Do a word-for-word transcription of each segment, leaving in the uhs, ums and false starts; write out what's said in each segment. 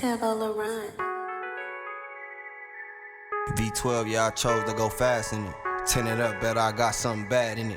Tavo Laurent. V twelve, yeah, I chose to go fast in it. Tin it up, bet I got something bad in it.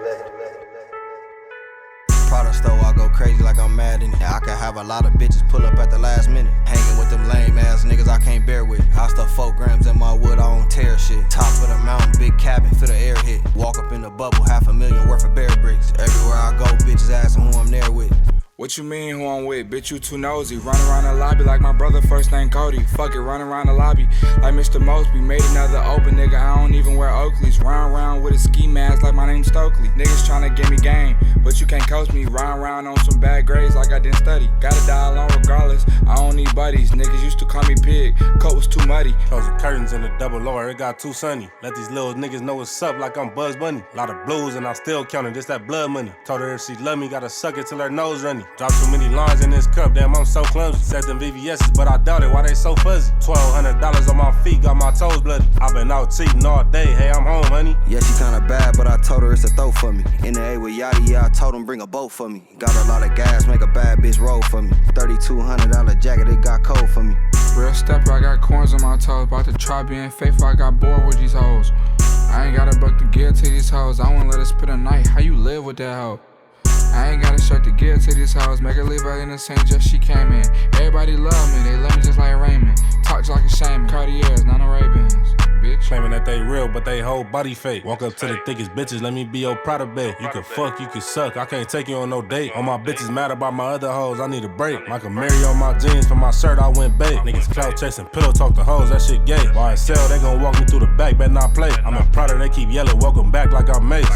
Prada store, I go crazy like I'm mad in it. I could have a lot of bitches pull up at the last minute. Hanging with them lame ass niggas I can't bear with. I stuff four grams in my wood, I don't tear shit. Top of the mountain, big cabin, feel the air hit. Walk up in the bubble, half a million worth of bear bricks. Everywhere I go, bitches asking who I'm there with. What you mean who I'm with? Bitch, you too nosy. Run around the lobby like my brother first name Cody. Fuck it, run around the lobby like Mister Mosby. Made another open nigga, I don't even wear Oakleys. Run around with a ski mask like my name's Stokely. Niggas tryna give me game, but you can't coach me. Run around on some bad grades like I didn't study. Gotta die alone regardless, I don't need buddies. Niggas used to call me pig, coat was too muddy. Close the curtains in the double lower, it got too sunny. Let these little niggas know what's up like I'm Bugs Bunny. Lot of blues and I still counting, this that blood money. Told her if she love me, gotta suck it till her nose runny. Drop too many lines in this cup, damn, I'm so clumsy. Said them V V S's, but I doubt it, why they so fuzzy? twelve hundred dollars on my feet, got my toes bloody. I been out cheating all day, hey, I'm home, honey. Yeah, she kinda bad, but I told her it's a throw for me. In the A with Yachty, yeah, I told him bring a boat for me. Got a lot of gas, make a bad bitch roll for me. thirty-two hundred dollar jacket, it got cold for me. Real stepper, I got corns on my toes. About to try being faithful, I got bored with these hoes. I ain't got a buck to give to these hoes. I won't let her spit a night, how you live with that hoe? I ain't got a shirt to give to these hoes. Make her leave her innocent, just she came in. Everybody love me, they love me just like Raymond. Talk like a shaman, Cartiers, not no Ray-Bans, bitch. Claiming that they real, but they whole body fake. Walk up to the thickest bitches, let me be your Prada babe. You can fuck, you can suck, I can't take you on no date. All my bitches mad about my other hoes, I need a break. Michael Mary on my jeans, for my shirt I went babe. Niggas clout chasing, pillow talk to hoes, that shit gay. While I sell, they gon' walk me through the back, better not play. I'm a Prada, they keep yelling, welcome back like I'm Mace.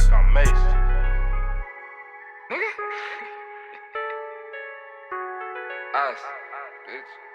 Us, bitch.